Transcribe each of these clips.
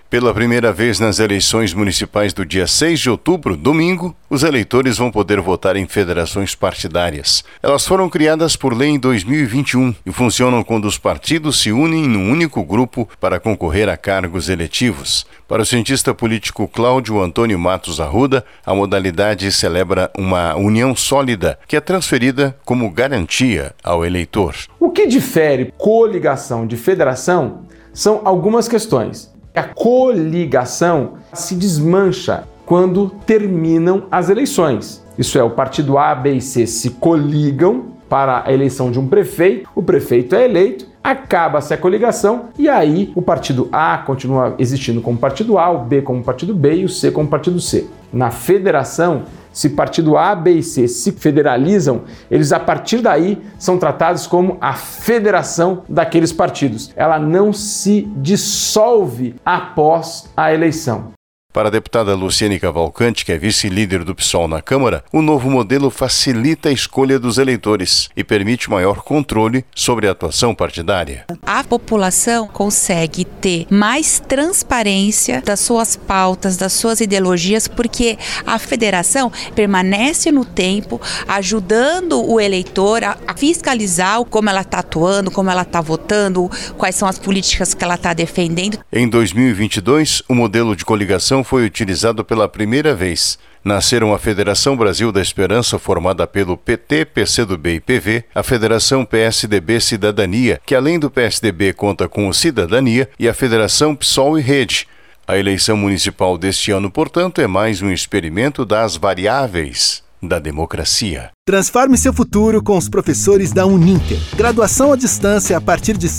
Pela primeira vez nas eleições municipais do dia 6 de outubro, domingo, os eleitores vão poder votar em federações partidárias. Elas foram criadas por lei em 2021 e funcionam quando os partidos se unem num único grupo para concorrer a cargos eletivos. Para o cientista político Cláudio Antônio Matos Arruda, a modalidade celebra uma união sólida que é transferida como garantia ao eleitor. O que difere coligação de federação são algumas questões. A coligação se desmancha quando terminam as eleições. Isso é, o partido A, B e C se coligam para a eleição de um prefeito, o prefeito é eleito, acaba-se a coligação e aí o partido A continua existindo como partido A, o B como partido B e o C como partido C. Na federação, se partido A, B e C se federalizam, eles a partir daí são tratados como a federação daqueles partidos. Ela não se dissolve após a eleição. Para a deputada Luciane Cavalcante, que é vice-líder do PSOL na Câmara, o novo modelo facilita a escolha dos eleitores e permite maior controle sobre a atuação partidária. A população consegue ter mais transparência das suas pautas, das suas ideologias, porque a federação permanece no tempo, ajudando o eleitor a fiscalizar como ela está atuando, como ela está votando, quais são as políticas que ela está defendendo. Em 2022, o modelo de coligação foi utilizado pela primeira vez. Nasceram a Federação Brasil da Esperança, formada pelo PT, PCdoB e PV, a Federação PSDB Cidadania, que além do PSDB conta com o Cidadania, e a Federação PSOL e Rede. A eleição municipal deste ano, portanto, é mais um experimento das variáveis da democracia. Transforme seu futuro com os professores da Uninter. Graduação à distância a partir de R$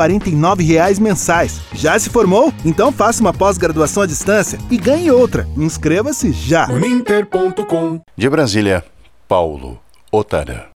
149 mensais. Já se formou? Então faça uma pós-graduação à distância e ganhe outra. Inscreva-se já. Uninter.com. De Brasília, Paulo Otarã.